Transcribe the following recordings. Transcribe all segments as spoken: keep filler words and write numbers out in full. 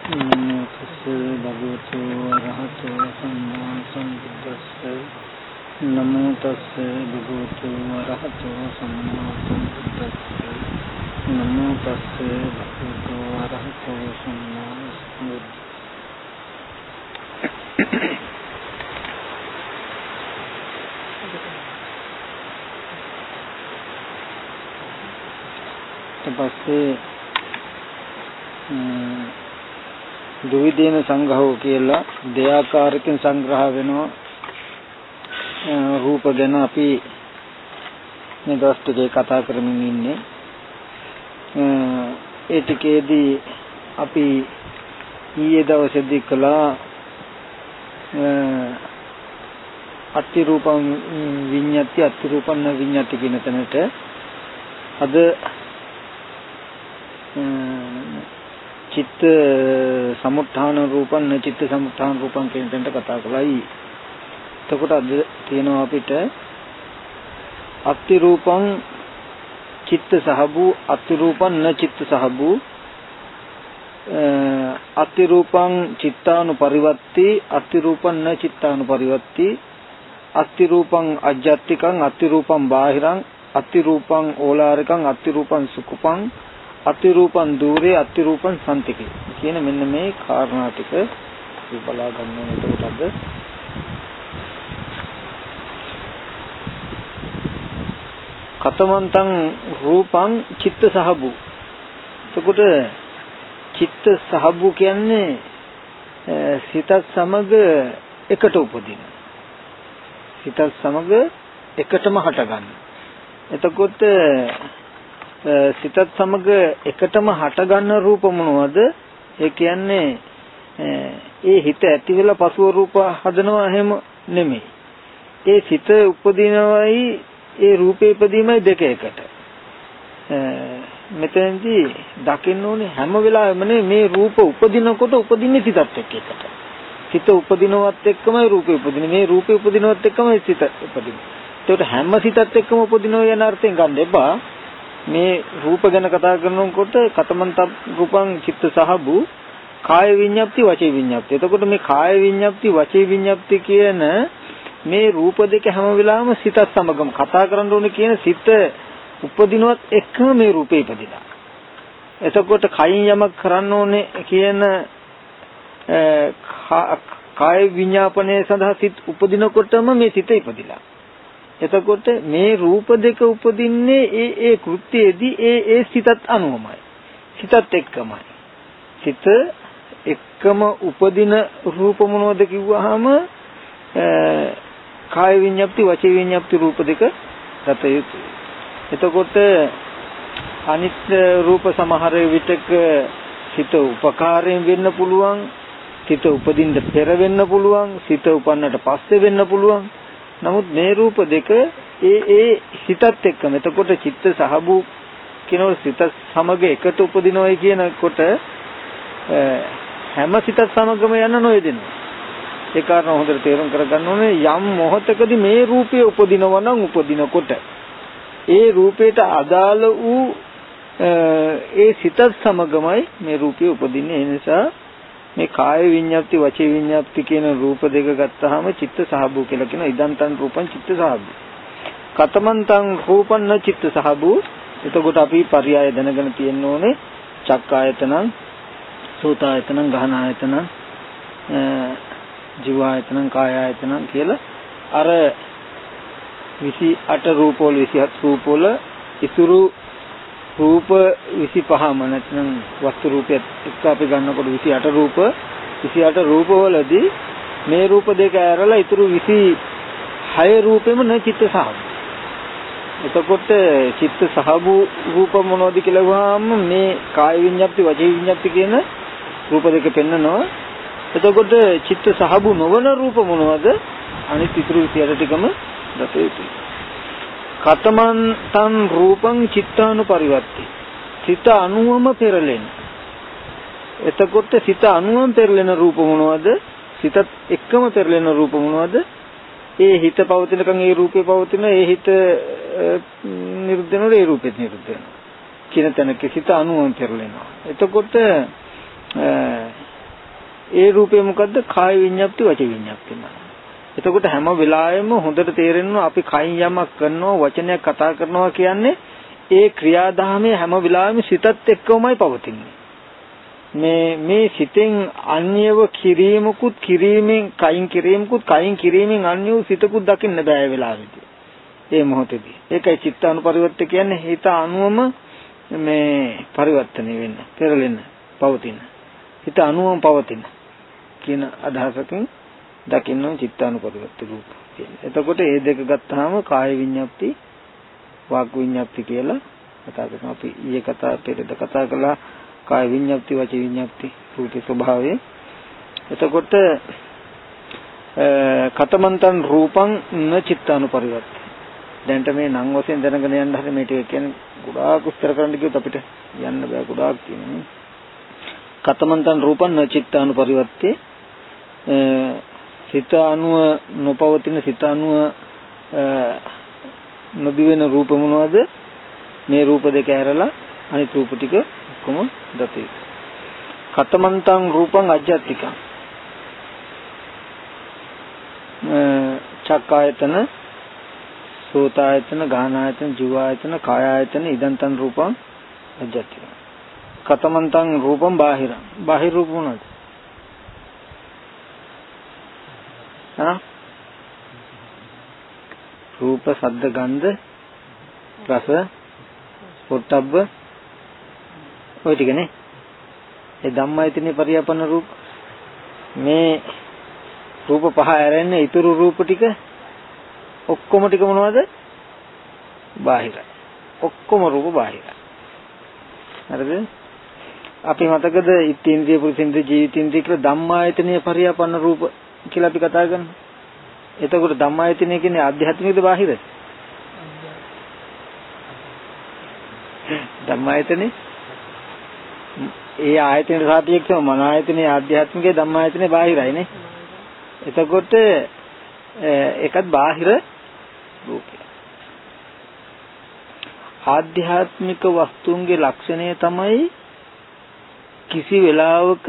නමෝ තස්සේ භගවතු වරහතෝ සම්මා සම්බුද්දස්සේ නමෝ තස්සේ භගවතු වරහතෝ සම්මා සම්බුද්දස්සේ නමෝ තස්සේ භගවතු වරහතෝ සම්මා සම්බුද්දස්සේ. ඊපස්සේ දුවිදේන සංග්‍රහෝ කියලා දෙආකාරකින් සංග්‍රහ වෙනවා රූප ගැන. අපි මේ දවස් ටිකේ කතා කරමින් ඉන්නේ. ඒ ටිකේදී අපි ඊයේ දවසේදී කළා අත්ති රූපං විඤ්ඤාති අත්ති රූපං න විඤ්ඤාති කියන තැනට අද චිත්ත සමුත්ථාන රූපං න චිත්ත සමුත්ථාන රූපං කියන තැනට කතා කළායි. එතකොට අද තියෙනවා අපිට අත්ති රූපං චිත්ත සහබු අත්ති රූපං න චිත්ත සහබු අත්ති රූපං චිත්තානුපරිවර්ති අත්ති රූපං න චිත්තානුපරිවර්ති අත්ති රූපං අජ්ජත්තිකං අත්ති රූපං බාහිරං අත්ති රූපං ඕලාරිකං අත්ති රූපං සුකුපං අත්ති රූපං දූරේ අත්ති රූපං සම්තිකේ කියන මෙන්න මේ කාරණා ටික බලා ගන්න ඕනේ. එතකොට අද කතමන්තං රූපං චිත්ත සහබු. එතකොට චිත්ත සහබු කියන්නේ සිතත් සමග එකට උපදින. සිතත් සමග එකටම හටගන්න. එතකොට සිතත් සමග එකටම හටගන්න රූප මොනවද? ඒ කියන්නේ ඒ හිත ඇති වෙලා පසුව රූප හදනවා එහෙම නෙමෙයි. ඒ සිත උපදිනවයි ඒ රූපේ ඉදීමයි දෙක එකට. මෙතෙන්දී දකින්න ඕනේ හැම වෙලාවෙම මේ රූප උපදිනකොට උපදින්නේ සිතත් එක්ක එකට. සිත උපදිනවත් එක්කමයි රූපේ උපදින්නේ. මේ රූපේ උපදිනවත් එක්කමයි සිත උපදින්නේ. ඒකට හැම සිතත් එක්කම උපදිනවා යන අර්ථයෙන් ගන්න එපා. මේ රූප ගැන කතා කරනකොට කතමන්ත රූපං චිත්ත සහබු කාය විඤ්ඤාප්ති වචේ විඤ්ඤාප්ති. එතකොට මේ කාය විඤ්ඤාප්ති වචේ විඤ්ඤාප්ති කියන මේ රූප දෙක හැම වෙලාවෙම සිතත් සමගම කතා කරන්න ඕනේ. කියන සිත උපදිනවත් එක්කම මේ රූපේ ඉපදිනවා. එතකොට කයින් යමක් කරන්න ඕනේ කියන කාය විඤ්ඤාපනයේ සඳහා සිත උපදිනකොටම මේ සිත ඉපදිලා. එතකොට මේ රූප දෙක උපදින්නේ ඒ ඒ කෘත්‍යයේදී ඒ ඒ සිතත් අනුවමයි. සිතත් එක්කමයි. සිත එක්කම උපදින රූප මොනවද කිව්වහම කාය විඤ්ඤාප්ති වචේ විඤ්ඤාප්ති රූප දෙක ගත යුතුයි. එතකොට අනිත් රූප සමහර විටක සිත උපකාරයෙන් වෙන්න පුළුවන්, සිත උපදින්න පෙර වෙන්න පුළුවන්, සිත උපන්නට පස්සේ වෙන්න පුළුවන්. නමුත් මේ රූප දෙක ඒ ඒ සිතත් එක්කම. එතකොට චිත්ත සහබු කියනෝ සිත සමග එකට උපදිනවයි කියනකොට හැම සිතත් සමගම යන නොයදෙනවා. ඒ කාරණා හොඳට තේරුම් කරගන්න ඕනේ. යම් මොහොතකදී මේ රූපය උපදිනවා නම් උපදිනකොට ඒ රූපයට අදාළ වූ ඒ සිතත් සමගමයි මේ රූපය උපදින්නේ. ඒ නිසා මේ කාය විඤ්ඤාප්ති වචේ විඤ්ඤාප්ති කියන රූප දෙක ගත්තාම චිත්ත සහබු කියලා කියන ඉදන්තං රූපං චිත්ත සහබු. කතමන්තං රූපං න චිත්ත සහබු. එතකොට අපි පర్యాయ දැනගෙන තියෙන්න ඕනේ. චක්කායතනං, සෝතායතනං, ගහනායතනං, ජීවායතනං, කායායතනං කියලා අර විසි අට රූපවල විසි හත් රූපවල ඉතුරු රූප විසිපහම නැත්නම් වස්තු රූපයත් එක්ක අපි ගන්නකොට විසි අට රූප විසි අට රූපවලදී මේ රූප දෙක ඇරලා ඉතුරු විසි හය රූපෙම න චිත්ත සහබු. එතකොට චිත්ත සහබු රූප මොනවද කියලා වහාම මේ කාය විඤ්ඤාප්ති වචේ විඤ්ඤාප්ති කියන රූප දෙක පෙන්නනවා. එතකොට චිත්ත සහබු නොවන රූප මොනවද? අනිත් ඉතුරු විසි අට ටිකම දත යුතුයි. කතමන්තං රූපං චිත්තානුපරිවර්ති. සිත අනුවම පෙරලෙන. එතකොට සිත අනුවම පෙරලෙන රූප මොනවද? සිතත් එක්කම පෙරලෙන රූප මොනවද? ඒ හිත පවතිනකන් ඒ රූපේ පවතින, ඒ හිත නිරුද්ධ වෙනකොට ඒ රූපෙත් නිරුද්ධ වෙනවා. කියන තැනක සිත අනුවම පෙරලෙනවා. එතකොට ඒ රූපේ මොකද්ද? කාය විඤ්ඤාප්ති වච විඤ්ඤාප්ති නාම. එතකොට හැම වෙලාවෙම හොඳට තේරෙනවා අපි කයින් යමක් කරනවා වචනයක් කතා කරනවා කියන්නේ ඒ ක්‍රියාදාමයේ හැම වෙලාවෙම සිතත් එක්කමයි පවතින්නේ. මේ මේ සිතෙන් අන්‍යව කිරීමකුත් කිරීමෙන් කයින් කිරීමකුත් කයින් කිරීමෙන් අන්‍යව සිතකුත් දකින්න බෑ ඒ වෙලාවෙදී. ඒ මොහොතේදී. ඒකයි චිත්තානුපරිවර්තය කියන්නේ හිත අනුවම මේ පරිවර්තනය වෙන්න, පෙරලෙන්න, පවතින. හිත අනුවම පවතින කියන අදහසකින් දකින්න චිත්තානුපරිවර්ත රූප කියන්නේ. එතකොට මේ දෙක ගත්තාම කාය විඤ්ඤාප්ති, වාක් විඤ්ඤාප්ති කියලා කතා කරනවා. අපි ඊයේ කතා පෙරේද කතා කළා කාය විඤ්ඤාප්ති, වච විඤ්ඤාප්ති රූපේ ස්වභාවය. එතකොට කතමන්තං රූපං න චිත්තානුපරිවර්ත. දැන්ට මේ නම් වශයෙන් දැනගෙන යන්න හරි මේ ටික කියන්නේ ගොඩාක් විස්තර කරන්න කිව්වොත් අපිට යන්න බෑ, ගොඩාක් තියෙනවා. කතමන්තං රූපං න චිත්තානුපරිවර්තේ සිත අනුව නොපවතින සිත අනුව නොදිවෙන රූප මොනවද? මේ රූප දෙක ඇරලා අනිත් රූප ටික ඔක්කොම දතේ. කතමන්තං රූපං අජ්ජත්තිකං චක්කායතන, සෝතායතන, ගානායතන, ජීවායතන, කායායතන ඉදන්තං රූපං අජ්ජත්තිකං. කතමන්තං රූපං බාහිරං. බාහිර රූප මොනවද? හා රූප, ශබ්ද, ගන්ධ, රස, පොට්ටබ්බ ඔය ටිකනේ. ඒ ධම්මායතනේ පරියාපන්න රූප. මේ රූප පහ ඇරෙන්නේ ඊතුරු රූප ටික ඔක්කොම ටික මොනවද? බාහිරයි. ඔක්කොම රූප බාහිරයි. හරිද? අපි මතකද ඉත්ත්‍ේන්ද්‍රිය, පුරුෂේන්ද්‍රිය, ජීවිතේන්ද්‍රිය කියලා ධම්මායතනේ පරියාපන්න රූප කියලා අපි කතා කරනවා. එතකොට ධම්මායතනය කියන්නේ ආධ්‍යාත්මිකද බාහිරද? ධම්මායතනේ ඒ ආයතනයේ සාපේක්ෂව මන ආයතනයේ ආධ්‍යාත්මිකයි, ධම්මායතනේ බාහිරයි නේ. එතකොට ඒකත් බාහිර රූපය. ආධ්‍යාත්මික වස්තුන්ගේ ලක්ෂණය තමයි කිසි වෙලාවක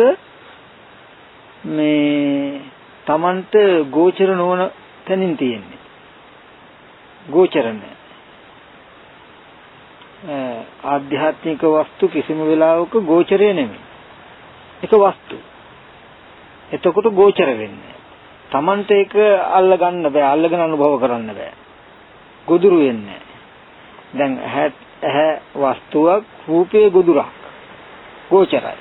මේ තමන්ට ගෝචර නොවන තැනින් තියෙන්නේ. ගෝචර නැහැ. ආධ්‍යාත්මික වස්තු කිසිම වෙලාවක ගෝචරය නෙමෙයි. ඒක වස්තු. එතකොට ගෝචර වෙන්නේ. තමන්ට ඒක අල්ල ගන්න බෑ, අල්ලගෙන අනුභව කරන්න බෑ. ගොදුරු වෙන්නේ. දැන් ඇහැ වස්තුවක්, රූපේ ගොදුරක්. ගෝචරයි.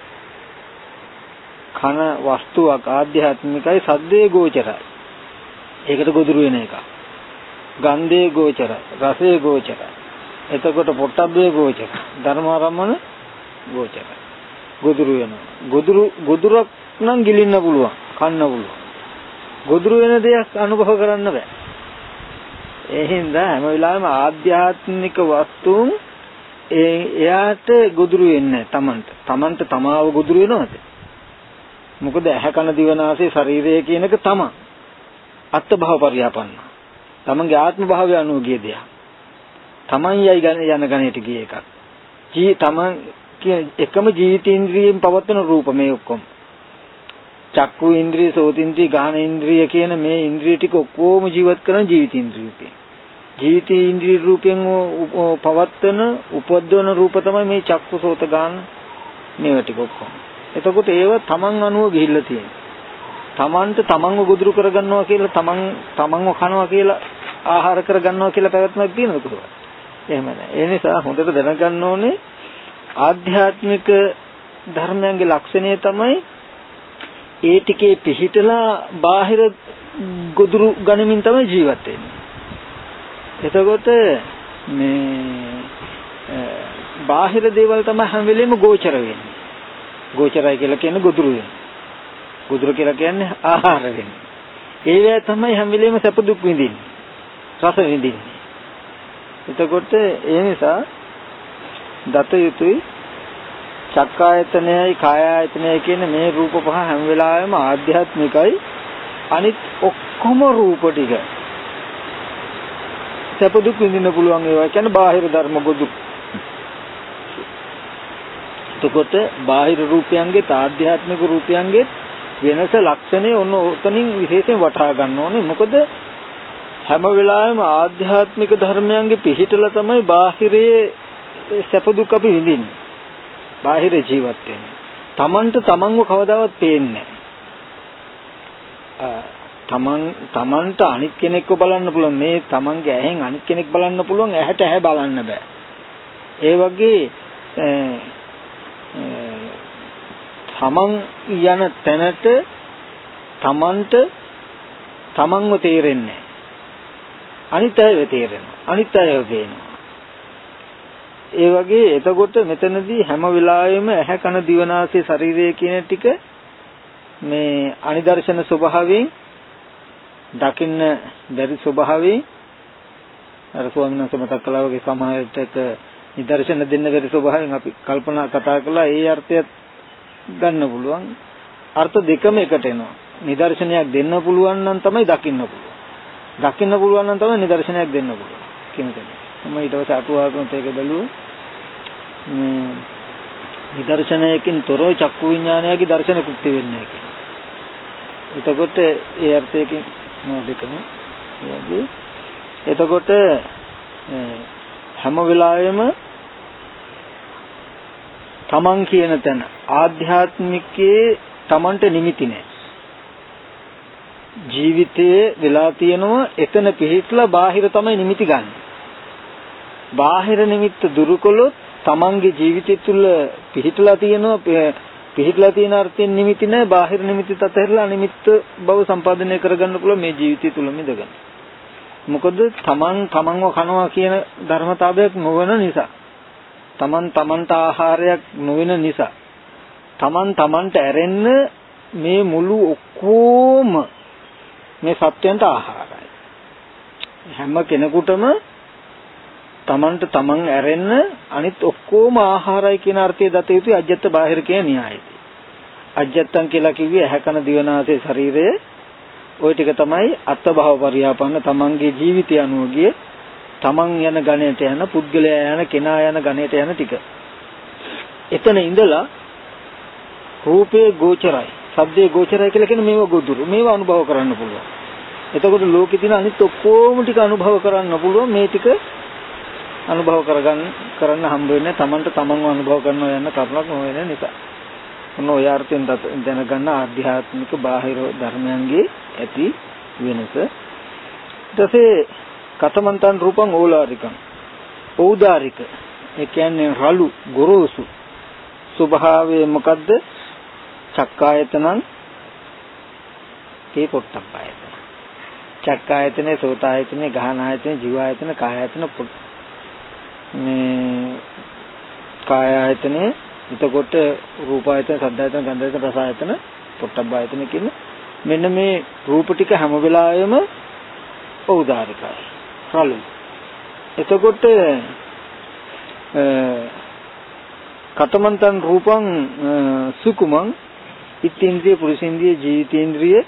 කන වස්තුවක් ආධ්‍යාත්මිකයි, සද්දේ ගෝචරයි. ඒකට ගොදුරු වෙන එක. ගන්ධේ ගෝචරයි, රසේ ගෝචරයි. එතකොට පොට්ටබ්බේ ගෝචරයි, ධර්මාරම්මන ගෝචරයි. ගොදුරු වෙනවා. ගොදුරු ගොදුරක් නම් ගිලින්න පුළුවන්, කන්න පුළුවන්. ගොදුරු වෙන දෙයක් අනුභව කරන්න බෑ. ඒ හින්දා හැම වෙලාවෙම ආධ්‍යාත්මික වස්තුන් එයාට ගොදුරු වෙන්නේ තමන්ට. තමන්ට තමාව ගොදුරු වෙනවද? මොකද ඇහැ කන දිව නාසය ශරීරය කියන එක තම අත්භව පරියාපන්න. තමන්ගේ ආත්ම භාවය අනුව ගිය දෙයක්. තමන් යයි යන ගණයට ගිය එකක්. ජී තමන් එකම ජීවිතේන්ද්‍රියෙන් පවත්වන රූප මේ ඔක්කොම. චක්කු ඉන්ද්‍රිය, සෝතින්ද්‍රිය, ගාහන ඉන්ද්‍රිය කියන මේ ඉන්ද්‍රිය ටික ඔක්කොම ජීවත් කරන ජීවිතේන්ද්‍රිය රූපේ. ජීවිතේන්ද්‍රිය රූපයෙන් පවත්වන උපද්දවන රූප තමයි මේ චක්කු, සෝත, ගාහන මේවා ටික ඔක්කොම. එතකොට ඒව තමන් අනුව ගිහිල්ලා තියෙනවා. තමන්ට තමන්ව ගොදුරු කරගන්නවා කියලා, තමන් තමන්ව කනවා කියලා, ආහාර කරගන්නවා කියලා පැවැත්මක් තියෙනවද කොහොමද? එහෙම නැහැ. ඒ නිසා හොඳට දැනගන්න ඕනේ ආධ්‍යාත්මික ධර්මයන්ගේ ලක්ෂණය තමයි ඒ ටිකේ පිහිටලා බාහිර ගොදුරු ගනිමින් තමයි ජීවත් වෙන්නේ. එතකොට මේ බාහිර දේවල් තමයි හැම වෙලෙම ගෝචර වෙන්නේ. ගෝචරයි කියලා කියන්නේ ගොදුරු වෙන. ගොදුරු කියලා කියන්නේ ආහාර වෙන. ඒවැ තමයි හැම වෙලෙම සැප දුක් විඳින්නේ. රස විඳින්නේ. එතකොට ඒ නිසා දත යුතුයි චක්කායතනයයි කායායතනයයි කියන මේ රූප පහ හැම වෙලාවෙම ආධ්‍යාත්මිකයි. අනිත් ඔක්කොම රූප ටික සැප දුක් විඳින්න පුළුවන් ඒවා කියන්නේ බාහිර ධර්ම ගොදුරු. එතකොට බාහිර රූපයන්ගේ ආධ්‍යාත්මික රූපයන්ගේ වෙනස ලක්ෂණේ ඔන්න උතනින් විශේෂයෙන් වටහා ගන්න ඕනේ. මොකද හැම වෙලාවෙම ආධ්‍යාත්මික ධර්මයන්ගේ පිහිටලා තමයි බාහිරයේ සැප දුක් අපි විඳින්නේ. බාහිර ජීවත් වෙන්නේ. Tamanට Tamanව කවදාවත් පේන්නේ නැහැ. තමන් තමන්ට අනිත් කෙනෙක්ව බලන්න පුළුවන්. මේ තමන්ගේ ඇහෙන් අනිත් කෙනෙක් බලන්න පුළුවන්. ඇහැට ඇහැ බලන්න බෑ. ඒ වගේ තමන් යන තැනට තමන්ට තමන්ව තේරෙන්නේ නැහැ. අනිත් අයව තේරෙනවා. අනිත් අයව පේනවා. ඒ වගේ එතකොට මෙතනදී හැම වෙලාවෙම ඇහැ කන දිව නාසය ශරීරය කියන ටික මේ අනිදර්ශන ස්වභාවයෙන් දකින්න බැරි ස්වභාවයෙන් අර ස්වාමීන් වහන්සේ මතක් කළා වගේ සමාජයට නිදර්ශන දෙන්න බැරි ස්වභාවයෙන් අපි කල්පනා කතා කළා. ඒ අර්ථයත් ගන්න පුළුවන්. අර්ථ දෙකම එකට එනවා. නිදර්ශනයක් දෙන්න පුළුවන් නම් තමයි දකින්න පුළුවන්. දකින්න පුළුවන් නම් තමයි නිදර්ශනයක් දෙන්න පුළුවන් කියන එක. මම ඊට පස්සේ අටුවාවකට ඒක බැලුවා. මේ නිදර්ශනයකින් තොරව චක්කු විඥානයගේ දර්ශනකුත් වෙන්නේ නැහැ කියලා. එතකොට ඒ අර්ථයකින් මොකදකම යන්නේ. එතකොට හැම වෙලාවෙම තමන් කියන තැන ආධ්‍යාත්මිකයේ තමන්ට නිමිති නැහැ. ජීවිතයේ වෙලා තියෙනවා එතන පිහිටලා බාහිර තමයි නිමිති ගන්න. බාහිර නිමිත්ත දුරු කළොත් තමන්ගේ ජීවිතය තුළ පිහිටලා තියෙනවා පිහිටලා තියෙන අර්ථයෙන් නිමිති නැහැ. බාහිර නිමිතිත් අතහැරලා අනිමිත්ත බව සම්පාදනය කරගන්න පුළුවන් මේ ජීවිතය තුළ මිදගෙන. මොකද තමන් තමන්ව කනවා කියන ධර්මතාවයක් නොවන නිසා. තමන් තමන්ට ආහාරයක් නොවන නිසා. තමන් තමන්ට ඇරෙන්න මේ මුළු ඔක්කොම මේ සත්‍යයන්ට ආහාරයි. හැම කෙනෙකුටම තමන්ට තමන් ඇරෙන්න අනිත් ඔක්කොම ආහාරයි කියන අර්ථය දත යුතුයි අජ්ජත් බාහිර කියන න්‍යායයි. අජ්ජත්තන් කියලා කිව්වේ ඇහැ කන දිව නාසය ශරීරය. ওই ටික තමයි අත්භව පරියාපන්න තමන්ගේ ජීවිතය අනුව ගිය තමන් යන ගණයට යන පුද්ගලයා යන කෙනා යන ගණයට යන ටික. එතන ඉඳලා රූපේ ගෝචරයි, ශබ්දේ ගෝචරයි කියලා කියන මේව ගොදුරු. මේව අනුභව කරන්න පුළුවන්. එතකොට ලෝකේ තියෙන අනිත් ඔක්කොම ටික අනුභව කරන්න පුළුවන්. මේ ටික අනුභව කරගන්න කරන්න හම්බ වෙන්නේ තමන්ට තමන්ව අනුභව කරනවා යන කරුණක් නොවන නිසා. මොන ඔය අර්ථයෙන් දැනගන්න ආධ්‍යාත්මික බාහිර ධර්මයන්ගේ ඇති වෙනස. ඊටසේ කතමන්තන් රූපං ඕලාරිකං. ඖදාරික. ඒ කියන්නේ රළු ගොරෝසු ස්වභාවය මොකද්ද? චක්කායතනං තේ පොට්ටප්පායතන. චක්කායතනේ, සෝතායතනේ, ගහනායතනේ, ජීවායතන, කායායතන මේ කායායතනේ, එතකොට රූපායතන, සද්ධායතන, ගන්ධායතන, රසායතන, පොට්ටබ්බායතන කියන මෙන්න මේ රූප ටික හැම වෙලාවෙම ඖදාරිකයි. රළු. එතකොට කතමන්තන් රූපං සුකුමං ඉත්ත්‍ේන්ද්‍රිය, පුරුෂේන්ද්‍රිය, ජීවිතේන්ද්‍රිය,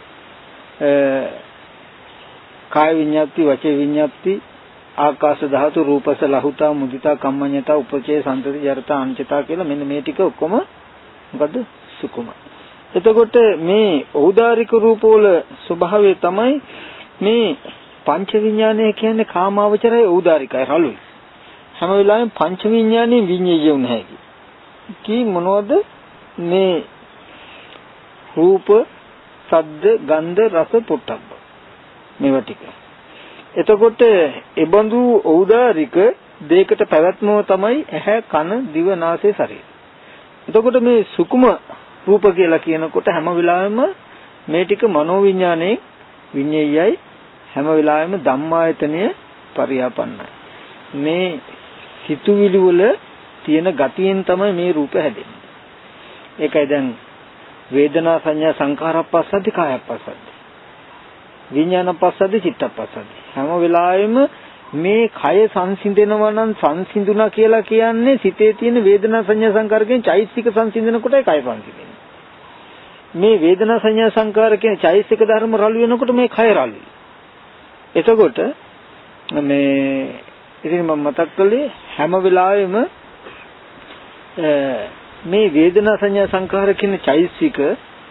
කාය විඤ්ඤාති, වචේ විඤ්ඤාති, ආකාශ ධාතු, රූපස, ලහුතා, මුදිතා, කම්මඤ්ඤතා, උපචේ, සම්තති, ජරතා, අනිච්චතා කියලා මෙන්න මේ ටික ඔක්කොම මොකද්ද? සුකුම. එතකොට මේ ඖදාරික රූපවල ස්වභාවය තමයි මේ පංච විඥානය කියන්නේ කාමාවචරයි, ඖදාරිකයි, රළුයි. හැම වෙලාවෙම පංච විඥානයේ විඤ්ඤාය නැහැ කි. කි මොනවද? මේ රූප, ශබ්ද, ගන්ධ, රස, පොට්ටබ්බ මේවා ටික. එතකොට ඒබඳු ඖදාරික දෙයකට පැවැත්මව තමයි ඇහැ, කන, දිව, නාසය, ශරීරය. එතකොට මේ සුකුම රූප කියලා කියනකොට හැම වෙලාවෙම මේ ටික මනෝවිඤ්ඤාණයෙන් විඤ්ඤායයි. හැම වෙලාවෙම ධම්මායතනය පරියාපන්නයි. මේ සිතුවිලි වල තියෙන ගතියෙන් තමයි මේ රූප හැදෙන්නේ. ඒකයි දැන් වේදනා සංඥා සංඛාරප්පස්සද්දි කායප්පස්සද්දි විඥානප්පස්සද්දි චිත්තප්පස්සද්දි. හැම වෙලාවෙම මේ කය සංසිඳෙනවා නම් සංසිඳුණා කියලා කියන්නේ සිතේ තියෙන වේදනා සංඥා සංකාරකෙන් චෛතසික සංසිඳන කොටයි කය සංසිඳෙන්නේ. මේ වේදනා සංඥා සංකාරකෙන් චෛතසික ධර්ම රළු වෙනකොට මේ කය රළුයි. එතකොට මේ ඉතින් මම මතක් කළේ හැම වෙලාවෙම මේ වේදනා සංඥා සංකාර කියන චෛතසික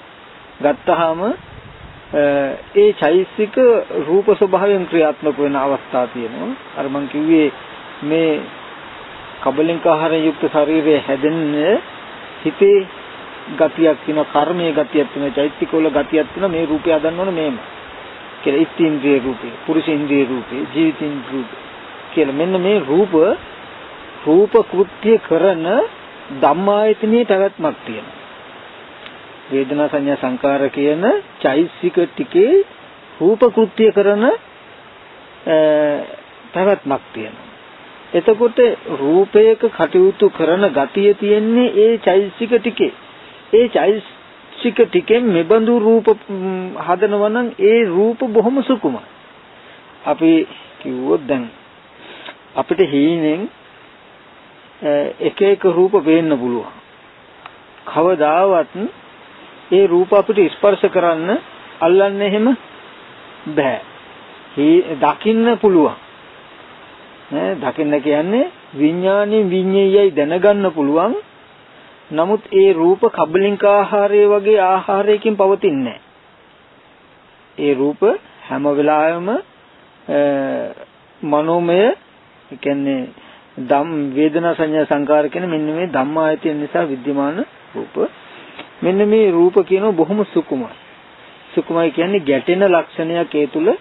ගත්තාම ඒ චෛතසික රූප ස්වභාවයෙන් ක්‍රියාත්මක වෙන අවස්ථා තියෙනවා. අර මං කිව්වේ මේ කබලින්ක ආහාරයෙන් යුක්ත ශරීරය හැදෙන්නේ හිතේ ගතියක් තියෙනවා, කර්මයේ ගතියක් තියෙනවා, චෛතසික වල ගතියක් තියෙනවා. මේ රූපය හදන්න ඕන මේම කියලා. ඉස්ත්‍රින්ද්‍රිය රූපේ, පුරුෂේන්ද්‍රිය රූපේ, ජීවිතින්ද්‍රිය රූපේ කියලා. මෙන්න මේ රූප රූප කෘත්‍ය කරන ධම්මායතනයේ පැවැත්මක් තියෙනවා. වේදනා සංඥා සංකාර කියන චෛතසික ටිකේ රූප කෘත්‍ය කරන පැවැත්මක් තියෙනවා. එතකොට රූපයක කටයුතු කරන ගතිය තියෙන්නේ ඒ චෛතසික ටිකේ. ඒ චෛතසික ටිකෙන් මෙබඳු රූප හදනවා නම් ඒ රූප බොහොම සුකුමයි. අපි කිව්වොත් දැන් අපිට හීනෙන් එක එක රූප පේන්න පුළුවන්. කවදාවත් ඒ රූප අපිට ස්පර්ශ කරන්න අල්ලන්න එහෙම බෑ. දකින්න පුළුවන්. නේ දකින්න කියන්නේ විඥාණයෙන් විඤ්ඤයයි දැනගන්න පුළුවන්. නමුත් ඒ රූප කබලින්ක ආහාරය වගේ ආහාරයකින් පවතින්නේ නැහැ. ඒ රූප හැම වෙලාවෙම මනෝමය කියන්නේ ධම් වේදනා සංඥා සංකාර කියන මෙන්න මේ ධම්මායතන නිසා විද්‍යමාන රූප. මෙන්න මේ රූප කියනවා බොහොම සුකුමයි. සුකුමයි කියන්නේ ගැටෙන ලක්ෂණයක් ඒ තුල.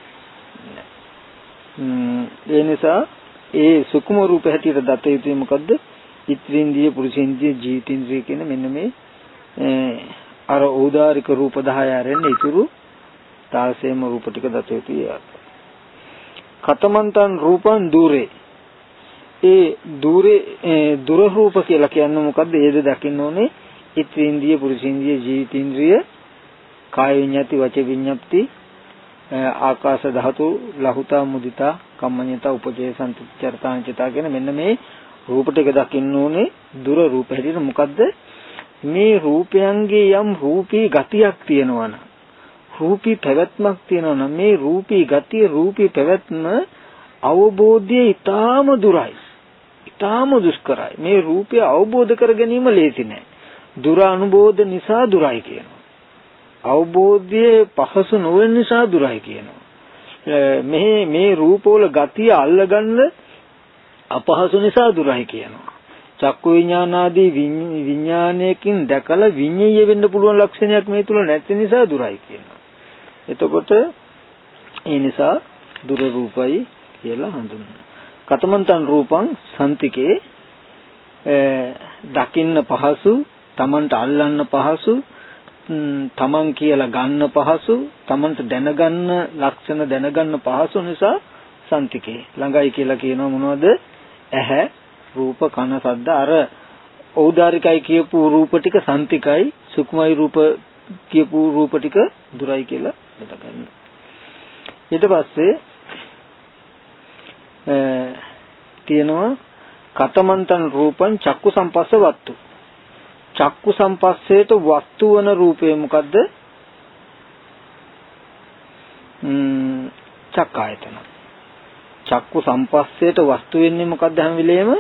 ඒ නිසා ඒ සුකුම රූප හැටියට දත යුතුයි මොකද්ද? ඉත්‍රින්ද්‍රිය, පුරුෂේන්ද්‍රිය, ජීවිතින්ද්‍රිය කියන මෙන්න මේ අර ඕදාරික රූප දහය ආරෙන්න ඉතුරු තාසේම රූප ටික දත යුතුයි. කතමන්තං රූපං දුරේ. ඒ දුරේ දුර රූප කියලා කියන්නේ මොකද්ද? ඒද දකින්න ඕනේ ඉත්‍රින්ද්‍රිය, පුරුෂේන්ද්‍රිය, ජීවිතින්ද්‍රිය, කාය විඤ්ඤාති, වච විඤ්ඤාප්ති, ආකාශ ධාතු, ලහුතා, මුදිතා, කම්මඤ්ඤතා, උපජේ සම්චරිතාංචිතා කියන මෙන්න මේ රූප ටික දකින්න ඕනේ දුර රූප හැටියට. මොකද්ද? මේ රූපයන්ගේ යම් රූපී ගතියක් තියෙනවා නම්, රූපී පැවැත්මක් තියෙනවා නම් මේ රූපී ගතිය, රූපී පැවැත්ම අවබෝධයේ ඊටාම දුරයි. ඊටාම දුෂ්කරයි. මේ රූපය අවබෝධ කර ගැනීම ලේසි නෑ. දුර අනුබෝධ නිසා දුරයි කියනවා. අවබෝධයේ පහසු නොවන නිසා දුරයි කියනවා. මේ මේ රූපවල ගතිය අල්ලගන්න අපහසු නිසා දුරයි කියනවා. චක්කු විඥානාදී විඥානයකින් දැකලා විඤ්ඤය වෙන්න පුළුවන් ලක්ෂණයක් මේ තුල නැති නිසා දුරයි කියනවා. එතකොට ඒ නිසා දුර රූපයි කියලා හඳුන්වනවා. කතමන්තං රූපං සම්තිකේ දකින්න පහසු, තමන්ට අල්ලන්න පහසු, තමන් කියලා ගන්න පහසු, තමන්ට දැනගන්න ලක්ෂණ දැනගන්න පහසු නිසා සම්තිකේ ළඟයි කියලා කියනවා. මොනවද? ඇහැ, රූප, කන, ශබ්ද. අර ඖදාරිකයි කියපු රූප ටික සම්තිකයි, සුකුමයි රූප කියපු රූප ටික දුරයි කියලා හිතගන්න. ඊට පස්සේ තියෙනවා කතමන්තං රූපං චක්කු සම්පස්ස වත්තු. චක්කු සම්පස්සේට වස්තු වන රූපය මොකද්ද? ම්ම් චක්කායතන. චක්කු සම්පස්සේට වස්තු වෙන්නේ මොකද්ද හැම වෙලේම?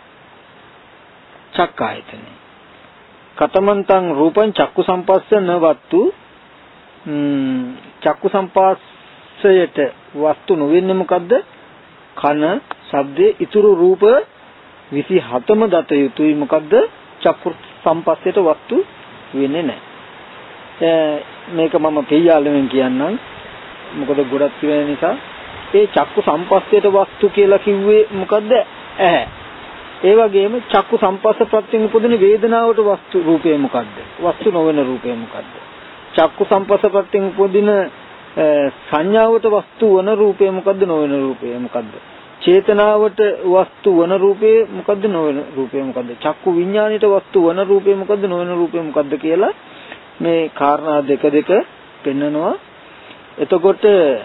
චක්කායතනෙ. කතමන්තං රූපං චක්කු සම්පස්ස න වත්තු. ම්ම් චක්කු සම්පස්සයට වස්තු නොවෙන්නේ මොකද්ද? කන, ශබ්දේ, ඉතුරු රූප විසිහතම දත යුතුයි. මොකද්ද? චක්කු සම්පස්සයට වස්තු වෙන්නේ නැහැ. මේක මම පියාලෙන් කියන්නම්. මොකද ගොඩක් කියවෙන නිසා. ඒ චක්කු සම්පස්සයට වස්තු කියලා කිව්වේ මොකද්ද? ඇහැ. ඒ වගේම චක්කු සම්පස්ස ප්‍රත්‍යයෙන් උපදින වේදනාවට වස්තු රූපය මොකද්ද? වස්තු නොවන රූපය මොකද්ද? චක්කු සම්පස්ස ප්‍රත්‍යයෙන් උපදින සංඥාවට වස්තු වන රූපය මොකද්ද? නොවන රූපය මොකද්ද? චේතනාවට වස්තු වන රූපය මොකද්ද? නොවන රූපය මොකද්ද? චක්කු විඥාණයට වස්තු වන රූපය මොකද්ද? නොවන රූපය මොකද්ද කියලා මේ කාරණා දෙක දෙක පෙන්නනවා. එතකොට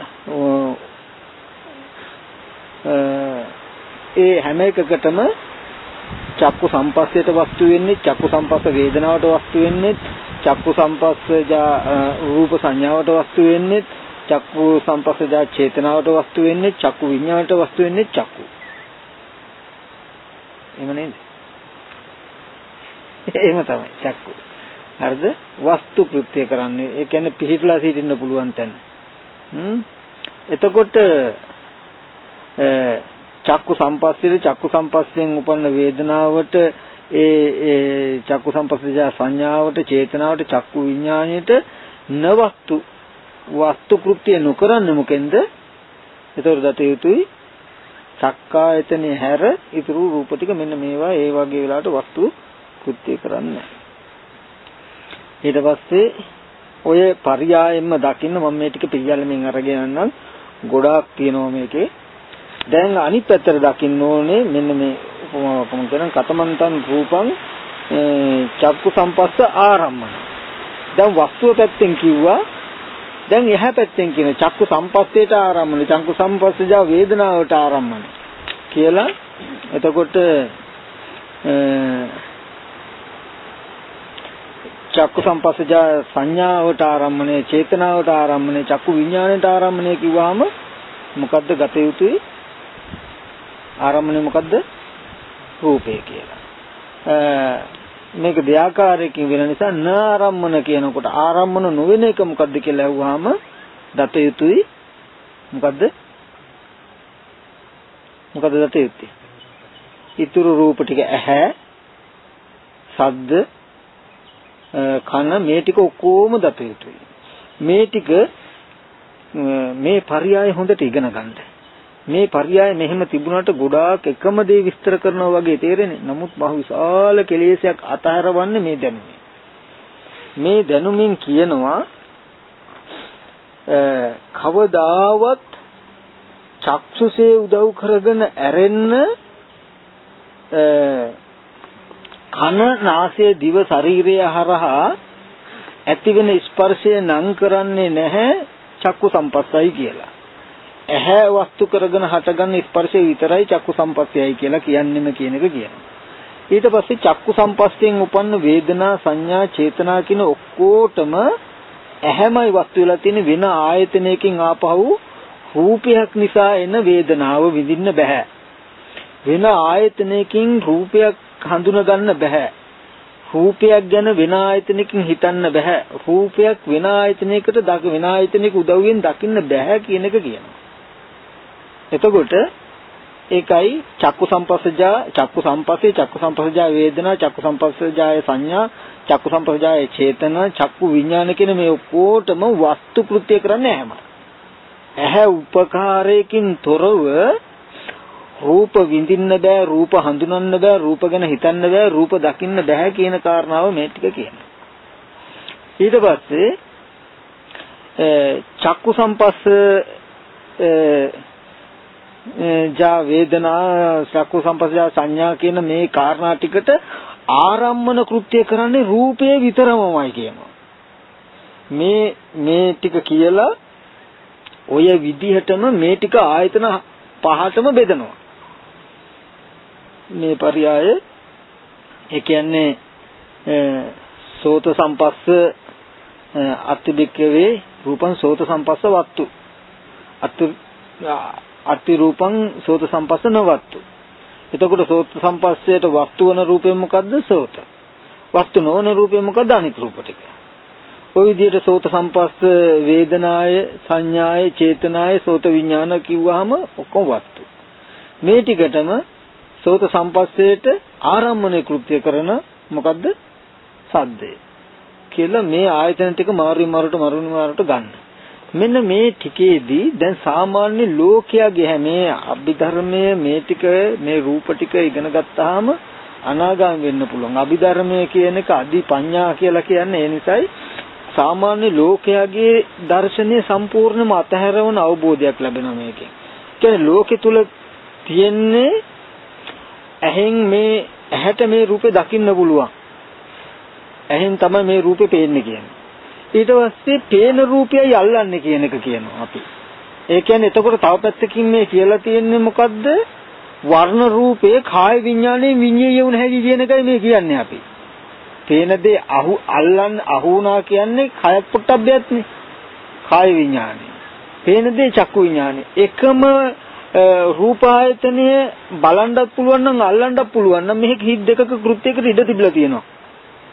ඒ හැම එකකටම චක්කු සම්පස්සයට වස්තු වෙන්නේ, චක්කු සම්පස්ස වේදනාවට වස්තු වෙන්නේ, චක්කු සම්පස්සජා රූප සංඥාවට වස්තු වෙන්නේ, චක්කු සම්පස්සජා චේතනාවට වස්තු වෙන්නේ, චක්කු විඤ්ඤාණයට වස්තු වෙන්නේ චක්කු. එහෙම නේද? එහෙම තමයි චක්කු. හරිද? වස්තු කෘත්‍ය කරන්නේ. ඒ කියන්නේ පිහිටලා සිටින්න පුළුවන් තැන. හ්ම්. එතකොට චක්කු සම්පස්සේ චක්කු සම්පස්යෙන් උපන්න වේදනාවට ඒ ඒ චක්කු සම්පස්සජා සංඥාවට චේතනාවට චක්කු විඥාණයට නවස්තු වස්තු කෘත්‍ය නොකරන්නේ මොකෙන්ද? ඒතකොට දත යුතුයි සක්කායතනේ හැර ඉතුරු රූප ටික මෙන්න මේවා ඒ වගේ වෙලාවට වස්තු කෘත්‍ය කරන්නේ. ඊට පස්සේ ඔය පරියායෙන්ම දකින්න මම මේ ටික පිළියල්ලමින් අරගෙන යන්නම්. ගොඩාක් තියෙනවා මේකේ. දැන් අනිත් පැත්තට දකින්න ඕනේ මෙන්න මේ උපමාවකම කරන කතමන්තන් රූපං චක්කු සම්පස්ස ආරම්මන. දැන් වස්තුව පැත්තෙන් කිව්වා. දැන් එහා පැත්තෙන් කියන චක්කු සම්පස්සේට ආරම්මන, චක්කු සම්පස්සජා වේදනාවට ආරම්මන කියලා. එතකොට චක්කු සම්පස්සජා සංඥාවට ආරම්මනේ, චේතනාවට ආරම්මනේ, චක්කු විඥාණයට ආරම්මනේ කිව්වහම මොකද්ද ගත යුතුයි? ආරම්මනේ මොකද්ද? රූපේ කියලා. මේක දෙආකාරයකින් වෙන නිසා න ආරම්මන කියනකොට ආරම්මන නොවන එක මොකද්ද කියලා අහුවාම දත යුතුයි මොකද්ද? මොකද්ද දත යුත්තේ? ඊතුරු රූප ටික ඇහැ, ශබ්ද, කන මේ ටික ඔක්කොම දත යුතුයි. මේ ටික මේ පරියාය හොඳට ඉගෙන ගන්න. මේ පරියාය මෙහෙම තිබුණාට ගොඩාක් එකම දේ විස්තර කරනවා වගේ තේරෙන්නේ. නමුත් බහු විශාල කෙලෙසයක් අතහැරවන්නේ මේ දැනුමින්. මේ දැනුමින් කියනවා කවදාවත් චක්ෂුසේ උදව් කරගෙන ඇරෙන්න කන, නාසය, දිව, ශරීරය හරහා ඇතිවෙන ස්පර්ශය නම් කරන්නේ නැහැ චක්කු සම්පස්සයි කියලා. ඇහැ වස්තු කරගෙන හටගන්න ස්පර්ශය විතරයි චක්කු සම්පස්සයයි කියලා කියන්නේම කියන එක කියනවා. ඊට පස්සේ චක්කු සම්පස්සයෙන් උපන්න වේදනා, සංඥා, චේතනා කියන ඔක්කොටම ඇහැමයි වස්තු වෙලා තියෙන වෙන ආයතනයකින් ආපහු රූපයක් නිසා එන වේදනාව විඳින්න බෑ. වෙන ආයතනයකින් රූපයක් හඳුනා ගන්න බෑ. රූපයක් ගැන වෙන ආයතනයකින් හිතන්න බෑ. රූපයක් වෙන ආයතනයකට දක වෙන ආයතනයක උදව්වෙන් දකින්න බෑ කියන එක කියනවා. එතකොට ඒකයි චක්කු සම්පස්සජා, චක්කු සම්පස්සේ, චක්කු සම්පස්සජා වේදනා, චක්කු සම්පස්සජාය සංඥා, චක්කු සම්පස්සජාය චේතනා, චක්කු විඥාන කියන මේ ඔක්කොටම වස්තු කෘත්‍ය කරන්නේ ඇහැම. ඇහැ උපකාරයකින් තොරව රූප විඳින්න බෑ, රූප හඳුනන්න බෑ, රූප ගැන හිතන්න බෑ, රූප දකින්න බෑ කියන කාරණාව මේ ටික කියනවා. ඊට පස්සේ චක්කු සම්පස්ස ජා වේදනා, චක්කු සම්පස්සජා සංඥා කියන මේ කාරණා ටිකට ආරම්මන කෘත්‍ය කරන්නේ රූපය විතරමමයි කියනවා. මේ මේ ටික කියලා ඔය විදිහටම මේ ටික ආයතන පහටම බෙදනවා. මේ පරියාය ඒ කියන්නේ සෝත සම්පස්ස අත්තිබික්කවේ රූපං සෝත සම්පස්ස වත්තු අත්ති අත්ති රූපං සෝත සම්පස්ස නවත්තු. එතකොට සෝත සම්පස්සයට වස්තු වන රූපය මොකද්ද? සෝත. වස්තු නොවන රූපය මොකද්ද? අනිත් රූප ටික. ඔය විදිහට සෝත සම්පස්ස වේදනාය, සංඥාය, චේතනාය, සෝත විඥාන කිව්වහම ඔක්කොම වස්තු. මේ ටිකටම සෝත සම්පස්සේට ආරම්මණය කෘත්‍ය කරන මොකද්ද? සද්දය. කියලා මේ ආයතන ටික මාරු මාරුට මාරු මාරුට ගන්න. මෙන්න මේ ටිකේදී දැන් සාමාන්‍ය ලෝකයාගේ මේ අභිධර්මයේ මේ ටික මේ රූප ටික ඉගෙන ගත්තාම අනාගාමී වෙන්න පුළුවන්. අභිධර්මයේ කියන එක අදි පඤ්ඤා කියලා කියන්නේ ඒ නිසායි සාමාන්‍ය ලෝකයාගේ දර්ශනය සම්පූර්ණයෙන්ම අතහැරවන අවබෝධයක් ලැබෙනවා මේකෙන්. කියන්නේ ලෝකෙ තුල තියෙන්නේ ඇහෙන් මේ ඇහැට මේ රූපේ දකින්න පුළුවන්. ඇහෙන් තමයි මේ රූපේ පේන්නේ කියන්නේ. ඊට පස්සේ පේන රූපයයි අල්ලන්නේ කියන එක කියනවා අපි. ඒ කියන්නේ එතකොට තව පැත්තකින් මේ කියලා තියෙන්නේ මොකද්ද? වර්ණ රූපේ කාය විඥාණයෙන් විඤ්ඤාය වුණ හැටි කියන එකයි මේ කියන්නේ අපි. පේන දේ අහු අල්ලන්න අහුණා කියන්නේ කයක් පොට්ටබ්බයක්නේ. කාය විඥාණය. පේන දේ චක්කු විඥාණය. එකම රූප ආයතනය බලන්නත් පුළුවන් නම් අල්ලන්නත් පුළුවන් නම් මේක හිත් දෙකක කෘත්‍යයකට ඉඩ තිබිලා තියෙනවා.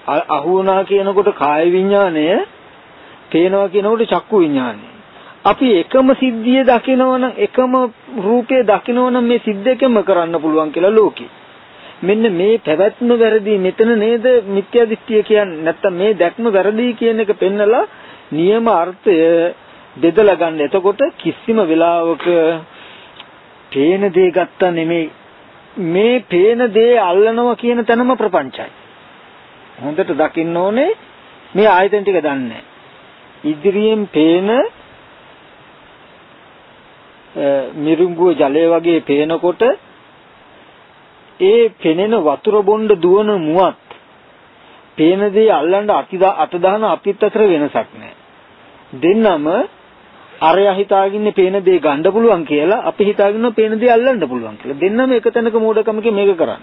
අහු වුණා කියනකොට කාය විඥාණය, පේනවා කියනකොට චක්කු විඥාණය. අපි එකම සිද්ධිය දකිනවනම්, එකම රූපය දකිනවනම් මේ සිද්දකෙම කරන්න පුළුවන් කියලා ලෝකේ. මෙන්න මේ පැවැත්ම වැරදි, මෙතන නේද මිත්‍යා දෘෂ්ටිය කියන්නේ. නැත්තම් මේ දැක්ම වැරදි කියන එක පෙන්නලා නියම අර්ථය බෙදලා ගන්න. එතකොට කිසිම වෙලාවක පේන දේ ගත්තා නෙමෙයි, මේ පේන දේ අල්ලනවා කියන තැනම ප්‍රපංචයි. හොඳට දකින්න ඕනේ මේ ආයතන ටික දන්නේ. ඉදිරියෙන් පේන මිරිඟුව ජලය වගේ පේනකොට ඒ පෙනෙන වතුර බොණ්ඩ දුවන මුවත් පේන දේ අල්ලන්න අත දාන අපිත් අතර වෙනසක් නැහැ. දෙන්නම අරයා හිතාගින්නේ පේන දේ ගන්න පුළුවන් කියලා, අපි හිතාගිනවා පේන දේ අල්ලන්න පුළුවන් කියලා. දෙන්නම එක තැනක මෝඩකමකින් මේක කරන්නේ.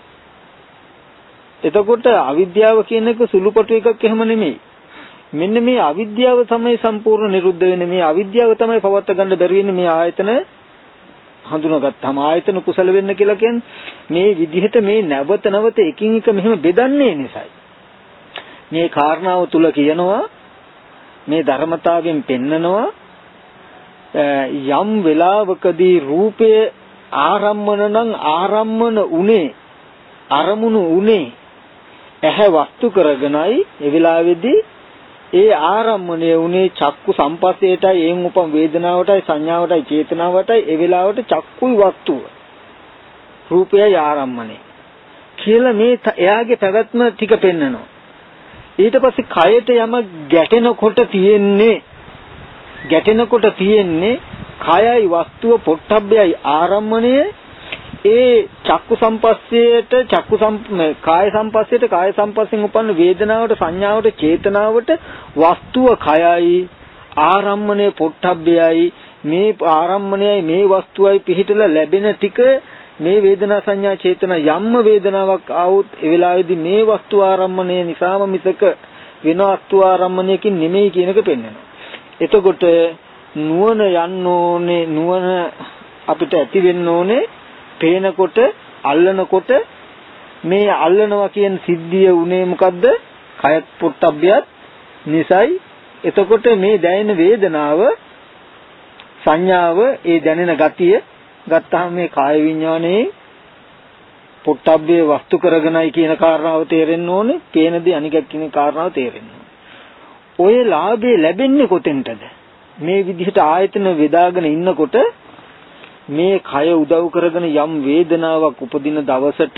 එතකොට අවිද්‍යාව කියන එක සුළුපටු එකක් එහෙම නෙමෙයි. මෙන්න මේ අවිද්‍යාව තමයි සම්පූර්ණ නිරුද්ධ වෙන්නේ. මේ අවිද්‍යාව තමයි පවත් ගන්න බැරි වෙන්නේ. මේ ආයතන හඳුනාගත්තාම ආයතන කුසල වෙන්න කියලා කියන්නේ මේ විදිහට මේ නැවත නැවත එකින් එක මෙහෙම බෙදන්නේ නිසායි. මේ කාරණාව තුල කියනවා, මේ ධර්මතාවයෙන් පෙන්නනවා, යම් වෙලාවකදී රූපය ආරම්මන නම් ආරම්මන උනේ, අරමුණු උනේ ඇහැ වස්තු කරගෙනයි. ඒ වෙලාවේදී ඒ ආරම්මණය උනේ චක්කු සම්පස්සේටයි, එයින් උපම් වේදනාවටයි, සංඥාවටයි, චේතනාවටයි. ඒ වෙලාවට චක්කුයි වස්තුව, රූපයයි ආරම්මණය කියලා මේ එයාගේ පැවැත්ම ටික පෙන්නනවා. ඊට පස්සේ කයට යම ගැටෙනකොට තියෙන්නේ, ගැටෙනකොට තියෙන්නේ කයයි වස්තුව පොට්ටබ්බයයි ආරම්මණය. ඒ චක්කු සම්පස්සේට චක්කු කාය සම්පස්සේට කාය සම්පස්සෙන් උපන්න වේදනාවට, සංඥාවට, චේතනාවට වස්තුව කයයි, ආරම්මණය පොට්ටබ්බයයි. මේ ආරම්මණයයි මේ වස්තුවයි පිහිටලා ලැබෙන ටික මේ වේදනා, සංඥා, චේතනා යම්ම වේදනාවක් ආවොත් ඒ වෙලාවේදී මේ වස්තු ආරම්මණය නිසාම මිසක වෙන වස්තු ආරම්මණයකින් නෙමෙයි කියන එක පෙන්වනවා. එතකොට නුවණ යන්න ඕනේ, නුවණ අපිට ඇති වෙන්න ඕනේ. පේනකොට, අල්ලනකොට මේ අල්ලනවා කියන සිද්ධිය උනේ මොකද්ද? කයත් පොට්ටබ්බයත් නිසයි. එතකොට මේ දැනෙන වේදනාව, සංඥාව, ඒ දැනෙන ගතිය ගත්තාම මේ කාය විඥානයේ පොට්ටබ්බේ වස්තු කරගෙනයි කියන කාරණාව තේරෙන්න ඕනේ. පේන දේ අනිකක් කියන කාරණාව තේරෙන්න ඕනේ. ඔය ලාභේ ලැබෙන්නේ කොතෙන්ටද? මේ විදිහට ආයතන වේදාගෙන ඉන්නකොට මේ කය උදව් කරගෙන යම් වේදනාවක් උපදින දවසට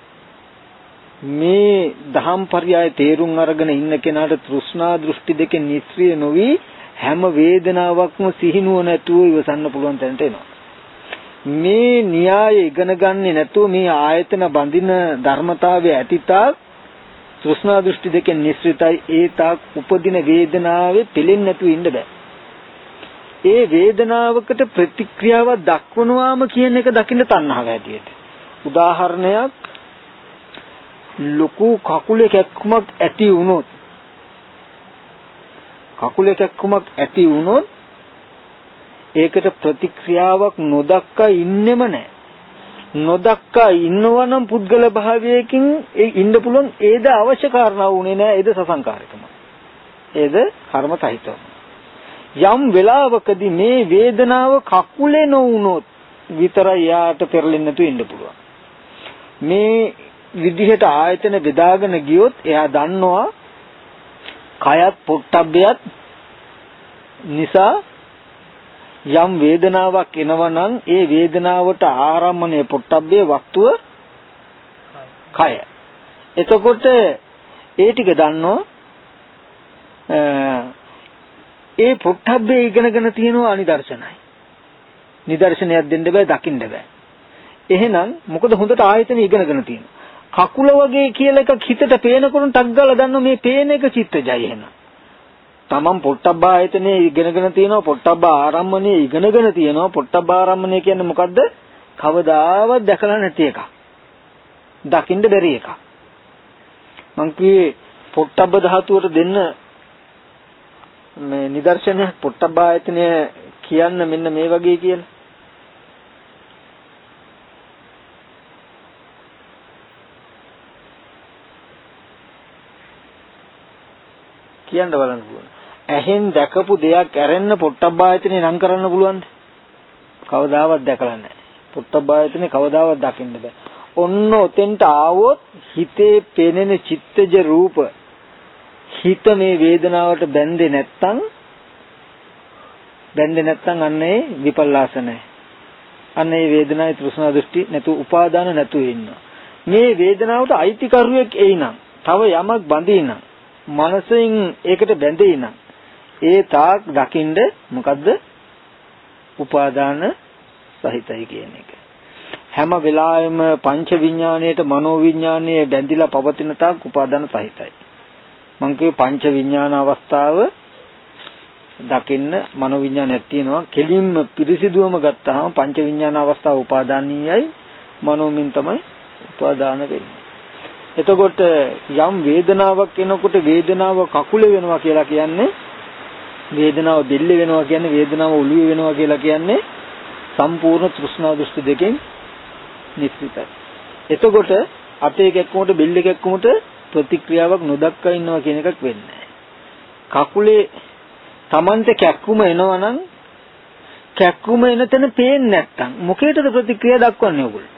මේ දහම් පරයය තේරුම් අරගෙන ඉන්න කෙනාට තෘෂ්ණා දෘෂ්ටි දෙකෙන් නිස්ක්‍රිය නොවි හැම වේදනාවක්ම සිහිනුව නැතුව ඉවසන්න පුළුවන් තැනට එනවා. මේ න්‍යාය ඉගෙන ගන්නේ නැතුව මේ ආයතන බඳින ධර්මතාවය ඇතිතාක් තෘෂ්ණා දෘෂ්ටි දෙකෙන් නිස්ෘතයි. ඒ තාක් උපදින වේදනාවේ පිළෙන්නේ නැතුව ඉන්න බෑ. ඒ වේදනාවකට ප්‍රතික්‍රියාවක් දක්වනවාම කියන එක දකින්න තණ්හාව ඇටියෙට. උදාහරණයක්, ලොකු කකුලේ කැක්කුමක් ඇති වුණොත් කකුලේ කැක්කුමක් ඇති වුණොත් ඒකට ප්‍රතික්‍රියාවක් නොදක්කා ඉන්නෙම නැහැ. නොදක්කා ඉන්නවනම් පුද්ගල භාවයකින් ඒ ඉන්න පුළුවන්. ඒද අවශ්‍ය කාරණා වුණේ නැහැ. ඒද සසංකාරිකම. ඒද කර්ම සහිතව. යම් වෙලාවකදී මේ වේදනාව කකුලේ නොවුනොත් විතරයි යාට පෙරලෙන්නේ නැතුව ඉන්න පුළුවන්. මේ විදිහට ආයතන බෙදාගෙන ගියොත් එයා දන්නවා කයත් පොට්ටබ්බයත් නිසා යම් වේදනාවක් එනවනම් ඒ වේදනාවට ආරම්මණය පොට්ටබ්බේ වස්තුව කය. එතකොට ඒ ටික දන්නෝ ඒ පොට්ටබ්බේ ඉගෙනගෙන තියෙනවා අනිදර්ශනයි. නිදර්ශනයක් දෙන්න බෑ, දකින්න බෑ. එහෙනම් මොකද හොඳට ආයතන ඉගෙනගෙන තියෙනවා. කකුල වගේ කියලා එකක් හිතට පේනකොට ටක් ගාලා දන්නවා මේ පේන එක චිත්තජය එහෙනම්. තමන් පොට්ටබ්බ ආයතනේ ඉගෙනගෙන තියෙනවා, පොට්ටබ්බ ආරම්මණය ඉගෙනගෙන තියෙනවා. පොට්ටබ්බ ආරම්මණය කියන්නේ මොකද්ද? කවදාවත් දැකලා නැති එකක්. දකින්න බැරි එකක්. මං කියේ පොට්ටබ්බ ධාතුවට දෙන්න මේ නිදර්ශනය පොට්ටබ්බ ආයතනය කියන්න මෙන්න මේ වගේ කියලා. කියන්න බලන්න පුළුවන්. ඇහෙන් දැකපු දෙයක් ඇරෙන්න පොට්ටබ්බායතනේ නම් කරන්න පුළුවන්ද? කවදාවත් දැකලා නැහැ. පොට්ටබ්බායතනේ කවදාවත් දකින්න බෑ. ඔන්න ඔතෙන්ට ආවොත් හිතේ පෙනෙන චිත්තජ රූප හිත මේ වේදනාවට බැඳේ නැත්තම් බැඳේ නැත්තම් අන්නේ විපල්ලාස නැහැ. අන්නේ වේදනාවේ තෘෂ්ණා දෘෂ්ටි නැතු උපාදාන නැතු ඉන්නවා. මේ වේදනාවට අයිතිකරුවෙක් එයිනම් තව යමක් බඳිනම් මනසෙන් ඒකට බැඳෙයිනම් ඒ තාක් දකින්ද මොකද්ද උපාදාන සහිතයි කියන එක. හැම වෙලාවෙම පංච විඥාණයට මනෝ විඥාණය බැඳිලා පවතින තාක් උපාදාන සහිතයි. මං කියේ පංච විඥාන අවස්ථාව දකින්න මනෝ විඥානයක් තියෙනවා. කෙලින්ම පිරිසිදුවම ගත්තාම පංච විඥාන අවස්ථාව උපාදානීයයි මනෝමින් තමයි උපාදාන වෙන්නේ. එතකොට යම් වේදනාවක් එනකොට වේදනාව කකුලේ වෙනවා කියලා කියන්නේ වේදනාව දෙල්ලේ වෙනවා කියන්නේ වේදනාව ඔළුවේ වෙනවා කියලා කියන්නේ සම්පූර්ණ තෘෂ්ණා දෘෂ්ටි දෙකෙන් නිස්සිතයි. එතකොට අතේ කැක්කුමට බෙල්ලේ කැක්කුමට ප්‍රතික්‍රියාවක් නොදක්වා ඉන්නවා කියන එකක් වෙන්නේ නැහැ. කකුලේ Tamante කැක්කුම එනවා නම් කැක්කුම එන තැන පේන්නේ නැත්තම් මොකේටද ප්‍රතික්‍රියා දක්වන්නේ ඔයගොල්ලෝ?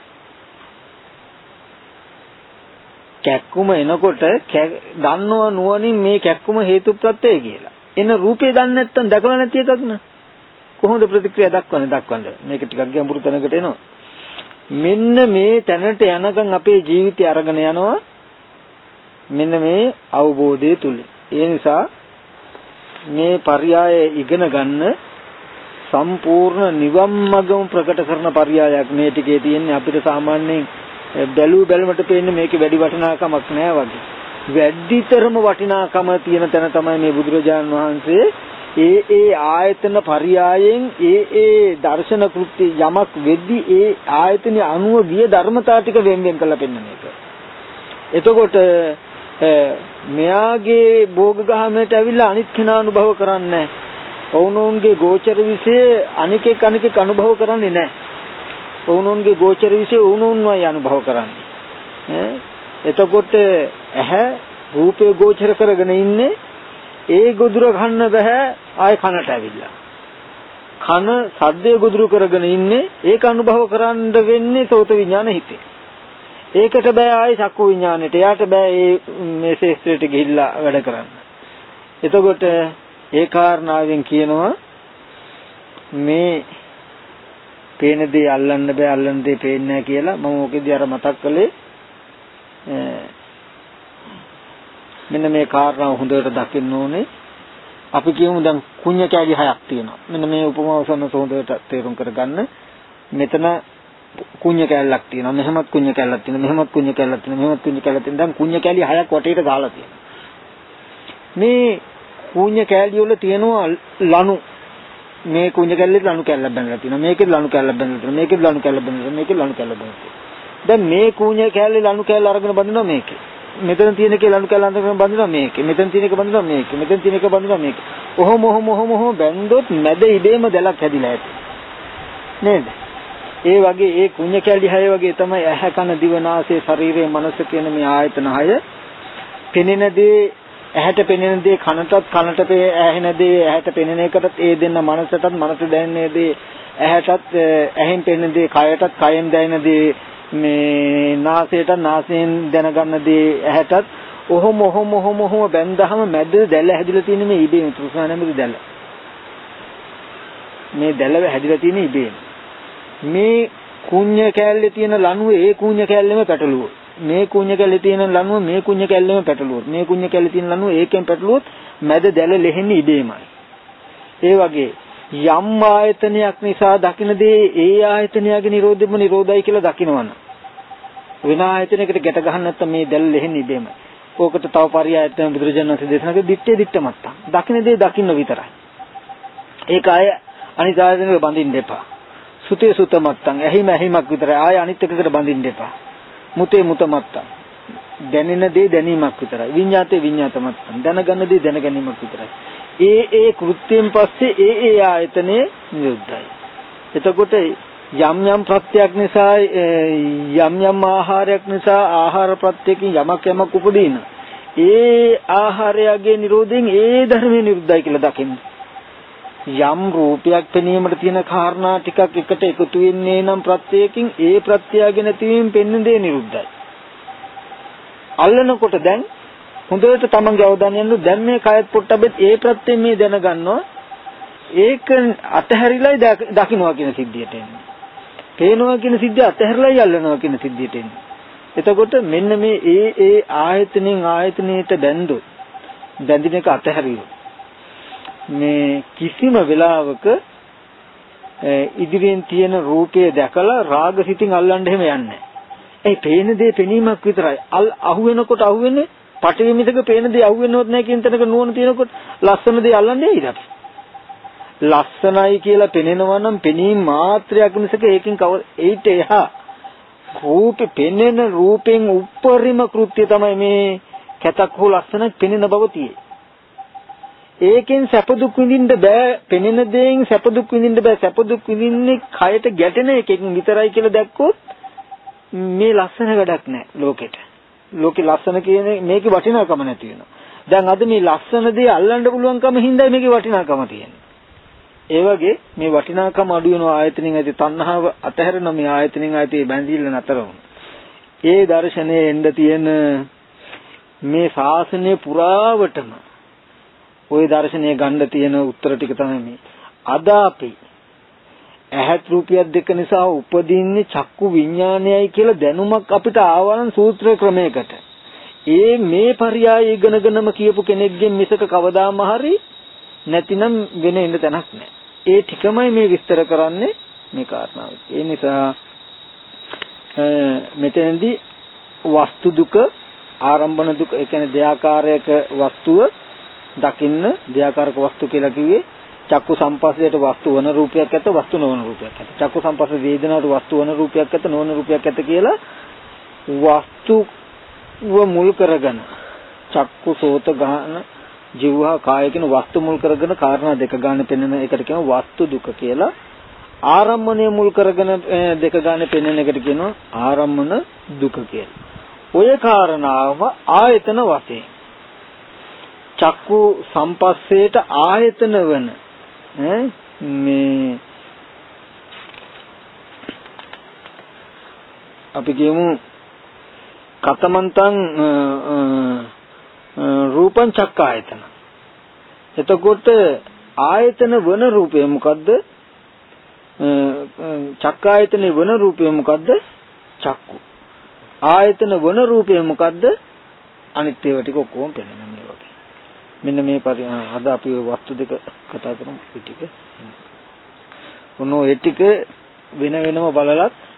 කැක්කුම එනකොට දන්නව නුවණින් මේ කැක්කුම හේතුප්‍රත්‍යය කියලා. එන රූපේ දන්නේ නැත්තම් දැකලා නැති එකක් න ะ. කොහොමද ප්‍රතික්‍රියා දක්වන්නේ දක්වන්නේ? මේක ටිකක් ගැඹුරු තැනකට එනවා. මෙන්න මේ තැනට යනකම් අපේ ජීවිතය අරගෙන යනවා. මෙන්න මේ අවබෝධය තුල. ඒ නිසා මේ පර්යාය ඉගෙන ගන්න සම්පූර්ණ නිවන් මගම ප්‍රකට කරන පර්යායක් මේ ටිකේ තියෙන්නේ. අපිට සාමාන්‍යයෙන් බැලු බැලමට පේන්නේ මේකේ වැඩි වටිනාකමක් නෑ වගේ. වැඩිතරම වටිනාකම තියෙන තැන තමයි මේ බුදුරජාන් වහන්සේ ඒ ඒ ආයතන පරියායෙන් ඒ ඒ දර්ශන කෘත්‍ය යමක් වෙද්දී ඒ ආයතන අනුව ගිය ධර්මතා ටික වෙන් වෙන් කරලා පෙන්නන එක. එතකොට මෙයාගේ භෝග ගහමට ඇවිල්ලා අනිත් කෙනා අනුභව කරන්නේ නැහැ. ඔවුනෝන්ගේ ගෝචර විශ්ය අනිකෙක් අනිකෙක් අනුභව කරන්නේ නැහැ. ඔවුනෝන්ගේ ගෝචර විශ්ය ඔවුනෝන්වයි අනුභව කරන්නේ. එතකොට ඇහැ රූපේ ගෝචර කරගෙන ඉන්නේ ඒ ගොදුර ගන්න බෑ ආය කනට ඇවිල්ලා. කන සද්දේ ගොදුරු කරගෙන ඉන්නේ ඒක අනුභව කරන්න වෙන්නේ සෝත විඥාන හිතේ. ඒකට බෑ ආයි චක්කු විඥානෙට. එයාට බෑ මේ ශේෂ්ත්‍රයට ගිහිල්ලා වැඩ කරන්න. එතකොට ඒ කාරණාවෙන් කියනවා මේ පේන දේ අල්ලන්න බෑ අල්ලන දේ පේන්නේ නැහැ කියලා. මම ඕකෙදී අර මතක් කළේ මෙන්න මේ කාරණාව හොඳට දකින්න ඕනේ. අපි කියමු දැන් කුණ්‍ය කැලි හයක් තියෙනවා. මෙන්න මේ උපමාව සම්ම හොඳට තේරුම් කරගන්න. මෙතන කුණ්‍ය කැලලක් තියෙනවා. මෙහෙමත් කුණ්‍ය කැලලක් තියෙනවා. මෙහෙමත් කුණ්‍ය කැලලක් තියෙනවා. මෙහෙමත් කුණ්‍ය කැලලක් තියෙනවා. දැන් කුණ්‍ය කැලි හයක් වටේට දාලා තියෙනවා. මේ කුණ්‍ය කැලි වල තියෙනවා ලණු. මේ කුණ්‍ය කැලලේ ලණු කැලලක් බැඳලා තියෙනවා. මේකේ ලණු කැලලක් බැඳලා තියෙනවා. මේකේ ලණු කැලලක් බැඳලා තියෙනවා. මේකේ ලණු කැලලක් බැඳලා තියෙනවා. දැන් මේ කුණ්‍ය කැලේ ලණු කැලල අරගෙන බඳිනවා මේකේ. මෙතන තියෙන එකේ ලණු කැලල අරගෙන බඳිනවා මේකේ. මෙතන තියෙන එක බඳිනවා මේකේ. මෙතන තියෙන එක බඳිනවා මේකේ. ඔහොම ඔහොම ඔහොම ඔහොම බැඳොත් මැද ඉබේම දැලක් හැදිලා ඇති. නේද? ඒ වගේ ඒ කුණ්‍ය කැලි හය වගේ තමයි ඇහැ කන දිව නාසය ශරීරය මනස කියන මේ ආයතන හය. පෙනෙන දේ ඇහැට පෙනෙන දේ කනටත් කනට ඇහෙන දේ ඇහැට පෙනෙන එකටත් ඒ දෙන්න මනසටත් මනසට දැනෙන දේ ඇහැටත් ඇහෙන් පෙනෙන දේ කයටත් කයෙන් දැනෙන දේ මේ නාසයටත් නාසයෙන් දැනගන්න දේ ඇහැටත් ඔහොම ඔහොම ඔහොම ඔහොම බැඳහම මැද දැල හැදිලා තියෙන මේ ඉබේම තෘෂ්ණා නැමැති දැල. මේ දැල හැදිලා තියෙන ඉබේම. මේ කුණ්‍ය කැලේ තියෙන ලණුව ඒ කුණ්‍ය කැලේම පැටලුවොත් මේ කුණ්‍ය කැලේ තියෙන ලණුව මේ කුණ්‍ය කැලේම පැටලුවොත් මේ කුණ්‍ය කැලේ තියෙන ලණුව ඒකෙන් පැටලුවොත් මැද දැල ලෙහෙන්නේ ඉබේමයි. ඒ වගේ යම් ආයතනයක් නිසා දකින්න දේ ඒ ආයතනයගේ නිරෝධෙම නිරෝධයි කියලා දකින්නවනම් වෙන ආයතනයකට ගැට ගන්න නැත්නම් මේ දැල ලෙහෙන්නේ ඉබේමයි. ඕකට තව පරියායක් තමයි බුදුරජාණන් වහන්සේ දේශනා කළේ දිත්තේ දිත්ත මත්තම්. දකින්න දේ දකින්න විතරයි. ඒක ආය අනිත් ආයතනවල බඳින්න එපා. සුතේ සුත මත්තම් ඇහිම ඇහිමක් විතරයි. ආය අනිත් එකකට බඳින්න එපා. මුතේ මුත මත්තම් දැනෙන දේ දැනීමක් විතරයි. විඤ්ඤාතේ විඤ්ඤාත මත්තම් දැනගන්න දේ දැනගැනීමක් විතරයි. ඒ ඒ කෘත්‍යයෙන් පස්සේ ඒ ඒ ආයතනේ නිරුද්ධයි. එතකොට යම් යම් ප්‍රත්‍යක් නිසා යම් යම් ආහාරයක් නිසා ආහාර ප්‍රත්‍යකින් යමක් යමක් උපදින ඒ ආහාරයගේ නිරෝධයෙන් ඒ ධර්මයේ නිරුද්ධයි කියලා දකින්න. යම් රූපයක් පෙනීමට තියෙන කාරණා ටිකක් එකට එකතු වෙන්නේ නම් ප්‍රත්‍යයෙන් ඒ ප්‍රත්‍යයගෙන නැතිවීම පෙන්න දේ නිරුද්ධයි. අල්ලනකොට දැන් හොඳට තමන්ගේ අවධානය යොමු දැන් මේ කයත් පොට්ටබෙත් ඒ ප්‍රත්‍යයෙන් මේ දැනගන්නවා ඒක අතහැරිලායි දකින්නවා කියන සිද්ධියට එන්නේ. පේනවා කියන සිද්ධිය අතහැරලායි අල්ලනවා කියන සිද්ධියට එන්නේ. එතකොට මෙන්න මේ ඒ ඒ ආයතනෙන් ආයතනයට බැඳොත් බැඳින එක අතහැරියොත් මේ කිසිම වෙලාවක ඉදිරියෙන් තියෙන රූපය දැකලා රාග සිතින් අල්ලන්න එහෙම යන්නේ නැහැ. ඒ පේන දේ පෙනීමක් විතරයි. අල් අහු වෙනකොට අහු වෙන්නේ පටවි මිසක පේන දේ අහු වෙනවත් නැහැ කියන තැනක නුවණ තියෙනකොට ලස්සන දේ අල්ලන්නේ ඉතින්. ලස්සනයි කියලා පෙනෙනවා නම් පෙනීම මාත්‍රයක් මිසක ඒකෙන් කව ඒට එහා රූපේ පෙනෙන රූපෙන් උප්පරිම කෘත්‍ය තමයි මේ කැතක් හෝ ලස්සනක් පෙනෙන බව තියෙන්නේ. ඒකෙන් සැප දුක් විඳින්න බෑ. පෙනෙන දේෙන් සැප දුක් විඳින්න බෑ. සැප දුක් විඳින්නේ කයට ගැටෙන එකකින් විතරයි කියලා දැක්කොත් මේ ලස්සන වැඩක් නෑ ලෝකෙට. ලෝකේ ලස්සන කියන්නේ මේකේ වටිනාකම නැති වෙනවා. දැන් අද මේ ලස්සන දේ අල්ලන්න පුළුවන්කම හින්දා මේකේ වටිනාකම තියෙන්නේ. ඒ වගේ මේ වටිනාකම අඩු වෙන ආයතනින් ඇති තණ්හාව අතහැරෙන මේ ආයතනින් ඇති බැඳිල්ල නතර වුණා. ඒ දර්ශනයේ එන්න තියෙන මේ ශාසනය පුරාවටම ওই දර්ශනය ගන්න තියෙන උත්තර ටික තමයි මේ. අද අපි ඇහත් රූපියක් දෙක නිසා උපදින්නේ චක්කු විඥානයයි කියලා දැනුමක් අපිට ආවනම් සූත්‍ර ක්‍රමයකට. ඒ මේ පරයය ඉගෙනගෙනම කියපු කෙනෙක්ගෙන් මිසක කවදාම හරි නැතිනම් වෙන ඉන්න තැනක් නැහැ. ඒ ටිකමයි මේ විස්තර කරන්නේ මේ කාරණාව. ඒ නිසා මෙතනදී වස්තු දුක, ආරම්භන දුක, ඒ කියන්නේ දෙයාකාරයක වස්තුව දකින්න දෙයාකාරක වස්තු කියලා කිව්වේ චක්කු සම්පස්සයට වස්තු වන රූපයක් ඇත, වස්තු නොවන රූපයක් ඇත. චක්කු සම්පස්ස වේදනාවට වස්තු වන රූපයක් ඇත, නොවන රූපයක් ඇත කියලා වස්තුව මුල් කරගෙන චක්කු සෝත ගාන ජීවහා කාය කියන වස්තු මුල් කරගෙන කාරණා දෙක ගන්න පෙන්වන එකට කියනවා වස්තු දුක කියලා. ආරම්මණය මුල් කරගෙන දෙක ගන්න පෙන්වන එකට කියනවා ආරම්මන දුක කියලා. ඔය කාරණාව ආයතන වශයෙන් චක්කු සම්පස්සේට ආයතන වන මේ අපි කියමු කතමන්තං රූපං චක්කායතන. එතකොට ආයතන වන රූපය මොකද්ද? චක්කායතනේ වන රූපය මොකද්ද? චක්කු. ආයතන වන රූපය මොකද්ද? අනිත් ඒවා ටික ඔක්කොම පෙනෙන මේ වගේ. මෙන්න මේ පරි අද අපි වස්තු දෙක කතා කරමු ටික. ඔන්න ඔය ටික වෙන වෙනම බලලත්